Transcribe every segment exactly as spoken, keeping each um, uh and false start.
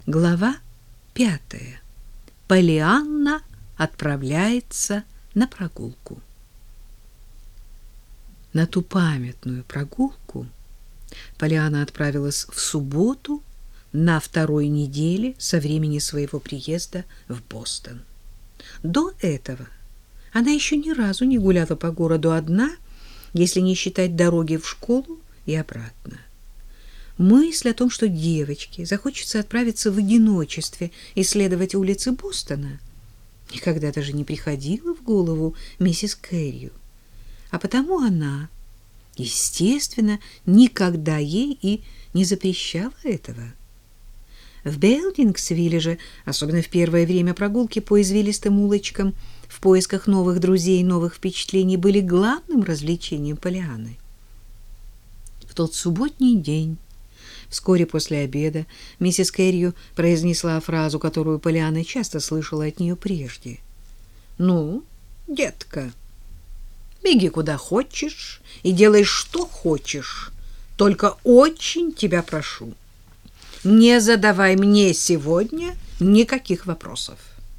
Глава пятая. Полианна отправляется на прогулку. На ту памятную прогулку Полианна отправилась в субботу на второй неделе со времени своего приезда в Бостон. До этого она еще ни разу не гуляла по городу одна, если не считать дороги в школу и обратно. Мысль о том, что девочке захочется отправиться в одиночестве исследовать улицы Бостона, никогда даже не приходила в голову миссис Кэррию, а потому она, естественно, никогда ей и не запрещала этого. В Белдингсвилле же, особенно в первое время прогулки по извилистым улочкам в поисках новых друзей и новых впечатлений, были главным развлечением Полианны. В тот субботний день, вскоре после обеда, миссис Кэррию произнесла фразу, которую Полианна часто слышала от нее прежде. «Ну, детка, беги куда хочешь и делай, что хочешь, только очень тебя прошу, не задавай мне сегодня никаких вопросов».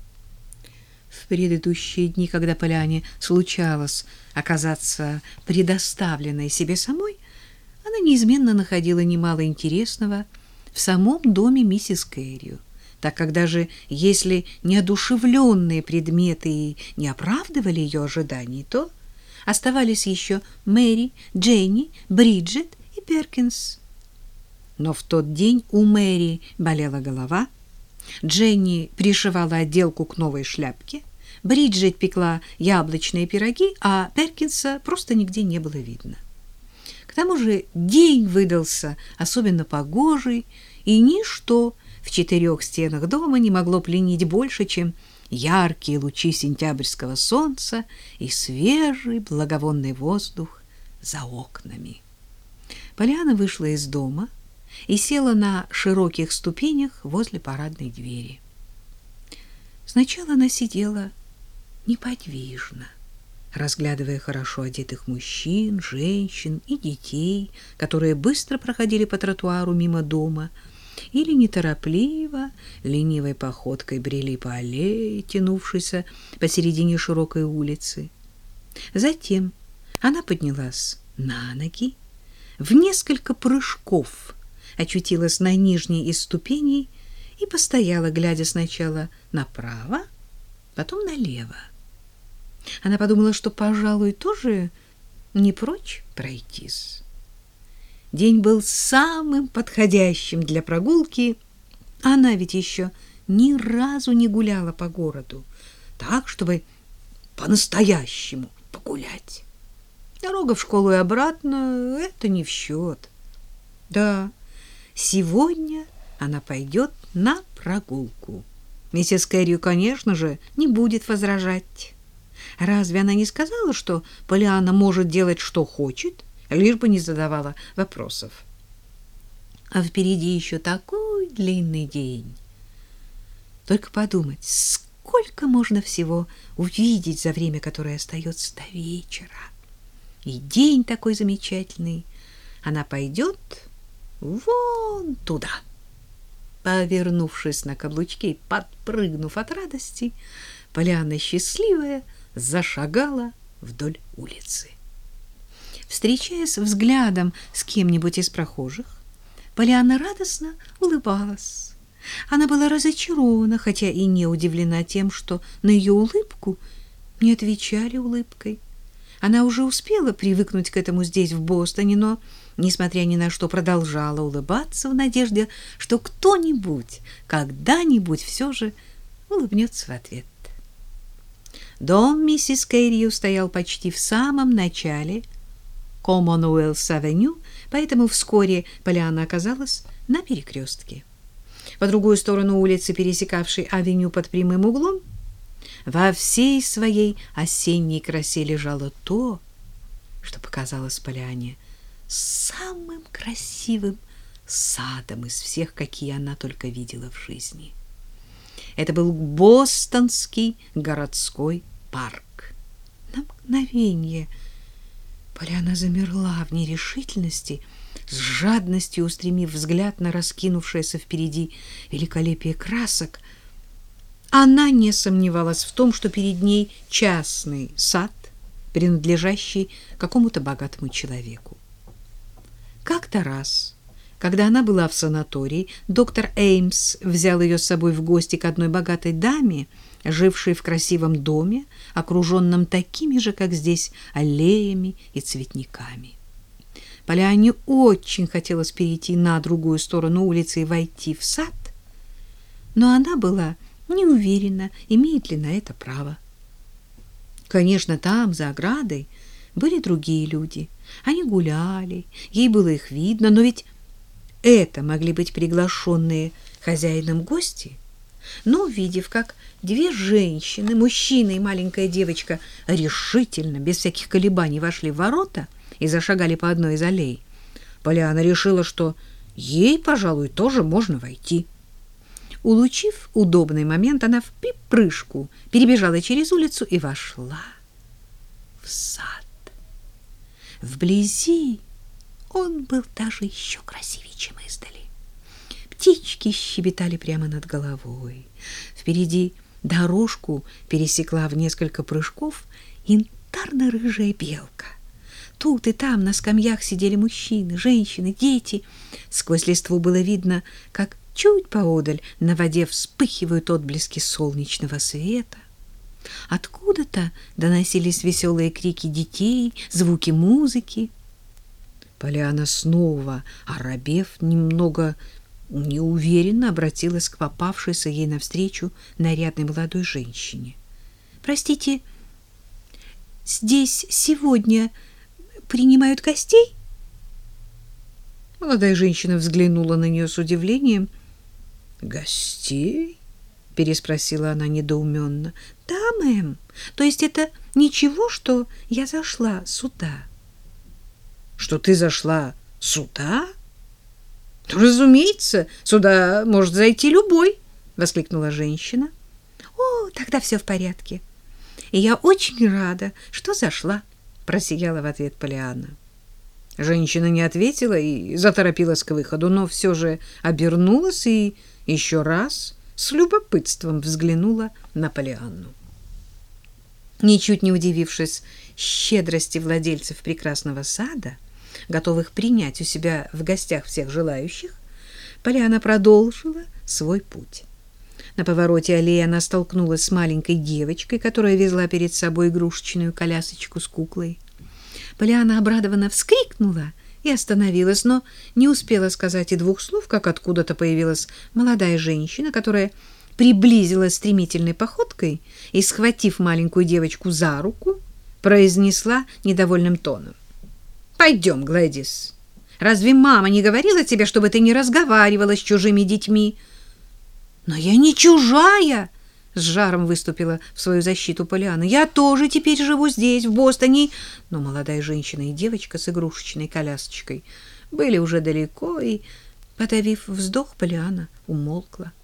В предыдущие дни, когда Полианне случалось оказаться предоставленной себе самой, она неизменно находила немало интересного в самом доме миссис Кэррию, так как даже если неодушевленные предметы и не оправдывали ее ожиданий, то оставались еще Мэри, Дженни, Бриджит и Перкинс. Но в тот день у Мэри болела голова, Дженни пришивала отделку к новой шляпке, Бриджит пекла яблочные пироги, а Перкинса просто нигде не было видно. К тому же день выдался особенно погожий, и ничто в четырех стенах дома не могло пленить больше, чем яркие лучи сентябрьского солнца и свежий благовонный воздух за окнами. Полианна вышла из дома и села на широких ступенях возле парадной двери. Сначала она сидела неподвижно, разглядывая хорошо одетых мужчин, женщин и детей, которые быстро проходили по тротуару мимо дома или неторопливо, ленивой походкой брели по аллее, тянувшейся посередине широкой улицы. Затем она поднялась на ноги, в несколько прыжков очутилась на нижней из ступеней и постояла, глядя сначала направо, потом налево. Она подумала, что, пожалуй, тоже не прочь пройтись. День был самым подходящим для прогулки. Она ведь еще ни разу не гуляла по городу, так, чтобы по-настоящему погулять. Дорога в школу и обратно — это не в счет. Да, сегодня она пойдет на прогулку. Миссис Кэррию, конечно же, не будет возражать. Разве она не сказала, что Полианна может делать, что хочет, лишь бы не задавала вопросов? А впереди еще такой длинный день. Только подумать, сколько можно всего увидеть за время, которое остается до вечера. И день такой замечательный. Она пойдет вон туда. Повернувшись на каблучки и подпрыгнув от радости, Полианна, счастливая, зашагала вдоль улицы. Встречаясь взглядом с кем-нибудь из прохожих, Полианна радостно улыбалась. Она была разочарована, хотя и не удивлена тем, что на ее улыбку не отвечали улыбкой. Она уже успела привыкнуть к этому здесь, в Бостоне, но, несмотря ни на что, продолжала улыбаться в надежде, что кто-нибудь когда-нибудь все же улыбнется в ответ. Дом миссис Кэррию стоял почти в самом начале Коммонуэллс-авеню, поэтому вскоре Полианна оказалась на перекрестке. По другую сторону улицы, пересекавшей авеню под прямым углом, во всей своей осенней красе лежало то, что показалось Полианне самым красивым садом из всех, какие она только видела в жизни. Это был Бостонский городской парк. На мгновение Полианна замерла в нерешительности, с жадностью устремив взгляд на раскинувшееся впереди великолепие красок, она не сомневалась в том, что перед ней частный сад, принадлежащий какому-то богатому человеку. Как-то раз, когда она была в санатории, доктор Эймс взял ее с собой в гости к одной богатой даме, жившей в красивом доме, окруженном такими же, как здесь, аллеями и цветниками. Полианне очень хотелось перейти на другую сторону улицы и войти в сад, но она была не уверена, имеет ли на это право. Конечно, там, за оградой, были другие люди. Они гуляли, ей было их видно, но ведь это могли быть приглашенные хозяином гости. Но, увидев, как две женщины, мужчина и маленькая девочка решительно, без всяких колебаний, вошли в ворота и зашагали по одной из аллей, Полианна решила, что ей, пожалуй, тоже можно войти. Улучив удобный момент, она в припрыжку перебежала через улицу и вошла в сад. Вблизи он был даже еще красивее, чем издали. Птички щебетали прямо над головой. Впереди дорожку пересекла в несколько прыжков янтарно-рыжая белка. Тут и там на скамьях сидели мужчины, женщины, дети. Сквозь листву было видно, как чуть поодаль на воде вспыхивают отблески солнечного света. Откуда-то доносились веселые крики детей, звуки музыки. Полианна снова, оробев, немного неуверенно обратилась к попавшейся ей навстречу нарядной молодой женщине. «Простите, здесь сегодня принимают гостей?» Молодая женщина взглянула на нее с удивлением. «Гостей?» — переспросила она недоуменно. «Да, мэм. То есть это ничего, что я зашла сюда?» «Что ты зашла сюда? Разумеется, сюда может зайти любой!» — воскликнула женщина. «О, тогда все в порядке. И я очень рада, что зашла», — просияла в ответ Полианна. Женщина не ответила и заторопилась к выходу, но все же обернулась и еще раз с любопытством взглянула на Полианну. Ничуть не удивившись щедрости владельцев прекрасного сада, готовых принять у себя в гостях всех желающих, Полианна продолжила свой путь. На повороте аллеи она столкнулась с маленькой девочкой, которая везла перед собой игрушечную колясочку с куклой. Полианна обрадованно вскрикнула и остановилась, но не успела сказать и двух слов, как откуда-то появилась молодая женщина, которая приблизилась стремительной походкой и, схватив маленькую девочку за руку, произнесла недовольным тоном: «Пойдем, Глэдис. Разве мама не говорила тебе, чтобы ты не разговаривала с чужими детьми?» «Но я не чужая!» — с жаром выступила в свою защиту Полианна. «Я тоже теперь живу здесь, в Бостоне». Но молодая женщина и девочка с игрушечной колясочкой были уже далеко, и, подавив вздох, Полианна умолкла.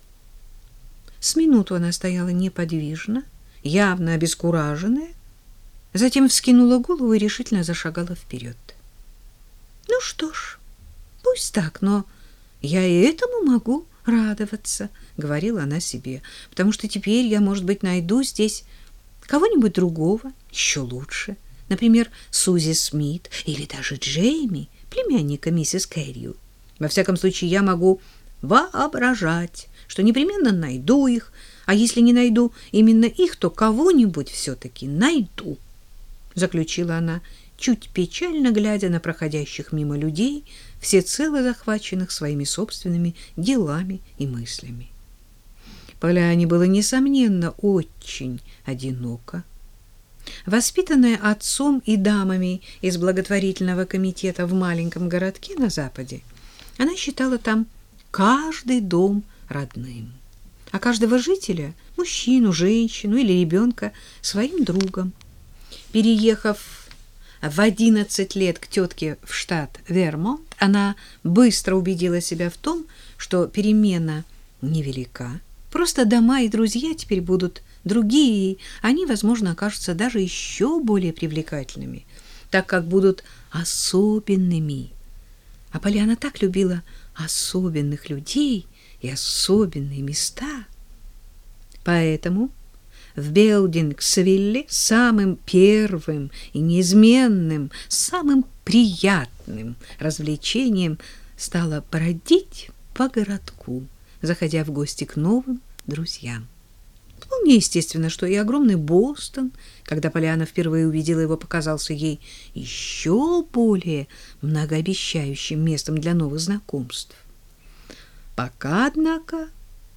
С минуту она стояла неподвижно, явно обескураженная, затем вскинула голову и решительно зашагала вперед. «Ну что ж, пусть так, но я и этому могу радоваться», — говорила она себе, «потому что теперь я, может быть, найду здесь кого-нибудь другого, еще лучше, например, Сузи Смит или даже Джейми, племянника миссис Кэррию. Во всяком случае, я могу воображать, что непременно найду их, а если не найду именно их, то кого-нибудь все-таки найду», — заключила она, чуть печально глядя на проходящих мимо людей, всецело захваченных своими собственными делами и мыслями. Полианне было, несомненно, очень одиноко. Воспитанная отцом и дамами из благотворительного комитета в маленьком городке на западе, она считала там каждый дом родным, а каждого жителя, мужчину, женщину или ребенка, своим другом. Переехав в одиннадцать лет к тетке в штат Вермонт, она быстро убедила себя в том, что перемена невелика. Просто дома и друзья теперь будут другие, и они, возможно, окажутся даже еще более привлекательными, так как будут особенными. А Полианна так любила особенных людей и особенные места. Поэтому в Белдингсвилле самым первым и неизменным, самым приятным развлечением стало бродить по городку, заходя в гости к новым друзьям. Вполне естественно, что и огромный Бостон, когда Полианна впервые увидела его, показался ей еще более многообещающим местом для новых знакомств. Пока, однако,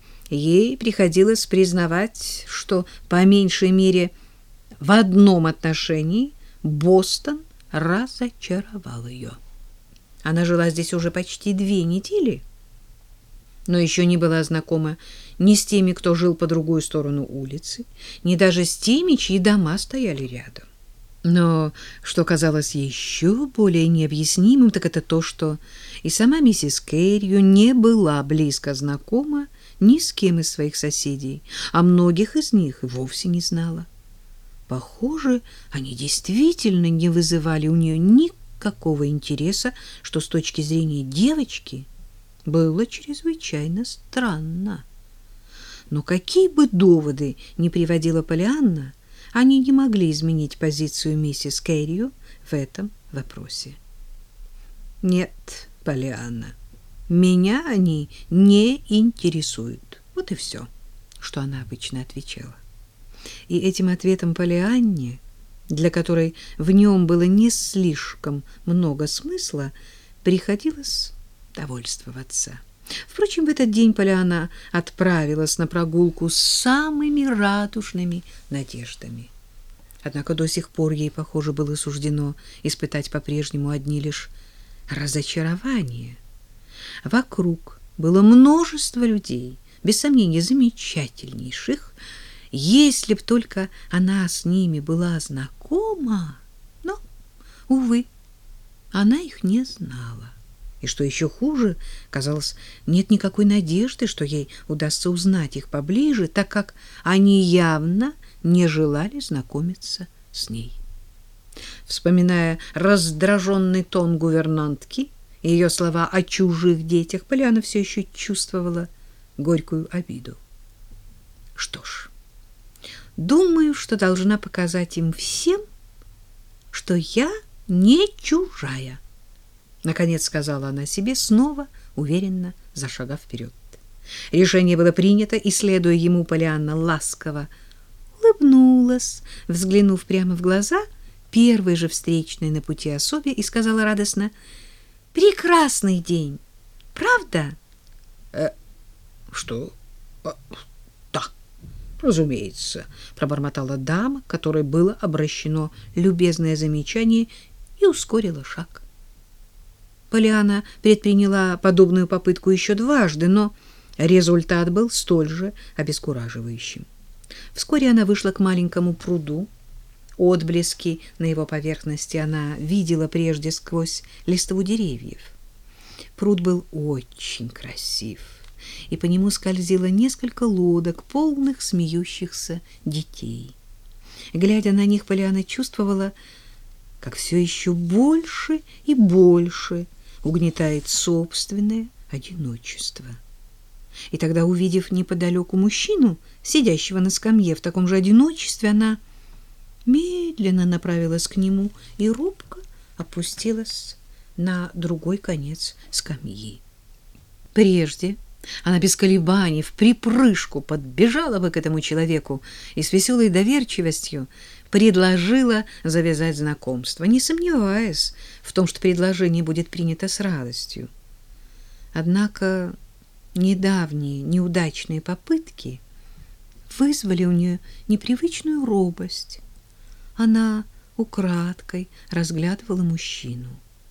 ей приходилось признавать, что по меньшей мере в одном отношении Бостон разочаровал ее. Она жила здесь уже почти две недели, но еще не была знакома ни с теми, кто жил по другую сторону улицы, ни даже с теми, чьи дома стояли рядом. Но что казалось еще более необъяснимым, так это то, что и сама миссис Кэррию не была близко знакома ни с кем из своих соседей, а многих из них и вовсе не знала. Похоже, они действительно не вызывали у нее никакого интереса, что с точки зрения девочки было чрезвычайно странно. Но какие бы доводы ни приводила Полианна, они не могли изменить позицию миссис Кэррию в этом вопросе. «Нет, Полианна, меня они не интересуют». Вот и все, что она обычно отвечала. И этим ответом Полианне, для которой в нем было не слишком много смысла, приходилось довольствоваться. Впрочем, в этот день Полианна отправилась на прогулку с самыми радужными надеждами. Однако до сих пор ей, похоже, было суждено испытать по-прежнему одни лишь разочарования. Вокруг было множество людей, без сомнения, замечательнейших, если б только она с ними была знакома. Но, увы, она их не знала. И что еще хуже, казалось, нет никакой надежды, что ей удастся узнать их поближе, так как они явно не желали знакомиться с ней. Вспоминая раздраженный тон гувернантки и ее слова о чужих детях, Полианна все еще чувствовала горькую обиду. Что ж, думаю, что должна показать им всем, что я не чужая. Наконец сказала она себе, снова уверенно зашагав вперед. Решение было принято, и, следуя ему, Полианна ласково улыбнулась, взглянув прямо в глаза первой же встречной на пути особе, и сказала радостно: «Прекрасный день, правда?» э, «Что? А, да, разумеется», — пробормотала дама, которой было обращено любезное замечание, и ускорила шаг. Полианна предприняла подобную попытку еще дважды, но результат был столь же обескураживающим. Вскоре она вышла к маленькому пруду. Отблески на его поверхности она видела прежде сквозь листву деревьев. Пруд был очень красив, и по нему скользило несколько лодок, полных смеющихся детей. Глядя на них, Полианна чувствовала, как все еще больше и больше угнетает собственное одиночество. И тогда, увидев неподалеку мужчину, сидящего на скамье в таком же одиночестве, она медленно направилась к нему и робко опустилась на другой конец скамьи. Прежде она без колебаний вприпрыжку подбежала бы к этому человеку и с веселой доверчивостью предложила завязать знакомство, не сомневаясь в том, что предложение будет принято с радостью. Однако недавние неудачные попытки вызвали у нее непривычную робость. Она украдкой разглядывала мужчину.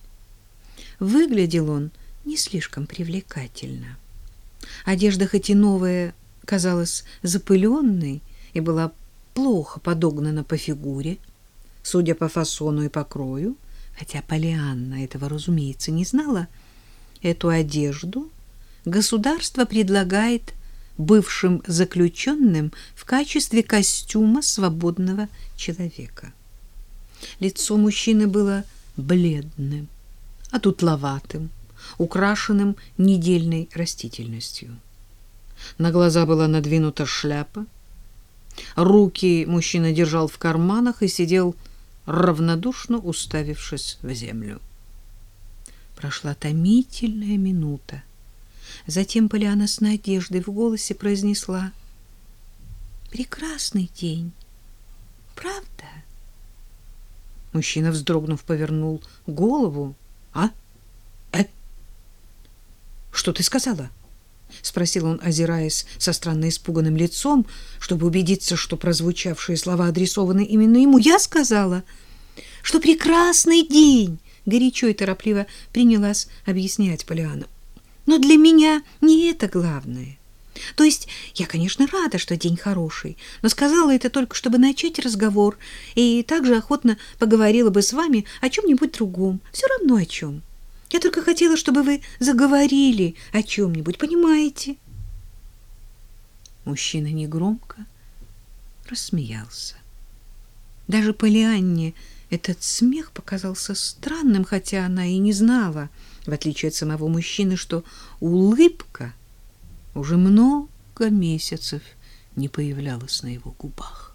Выглядел он не слишком привлекательно. Одежда, хоть и новая, казалась запыленной и была плохо подогнана по фигуре, судя по фасону и покрою, хотя Полианна этого, разумеется, не знала. Эту одежду государство предлагает бывшим заключенным в качестве костюма свободного человека. Лицо мужчины было бледным, одутловатым, украшенным недельной растительностью. На глаза была надвинута шляпа. Руки мужчина держал в карманах и сидел, равнодушно уставившись в землю. Прошла томительная минута. Затем Полианна с надеждой в голосе произнесла: «Прекрасный день, правда?» Мужчина, вздрогнув, повернул голову. «А? Э? Что ты сказала?» — спросил он, озираясь со странно испуганным лицом, чтобы убедиться, что прозвучавшие слова адресованы именно ему. «Я сказала, что прекрасный день!» — горячо и торопливо принялась объяснять Полианна. «Но для меня не это главное. То есть я, конечно, рада, что день хороший, но сказала это только, чтобы начать разговор, и также охотно поговорила бы с вами о чем-нибудь другом, все равно о чем. Я только хотела, чтобы вы заговорили о чем-нибудь, понимаете?» Мужчина негромко рассмеялся. Даже Полианне этот смех показался странным, хотя она и не знала, в отличие от самого мужчины, что улыбка уже много месяцев не появлялась на его губах.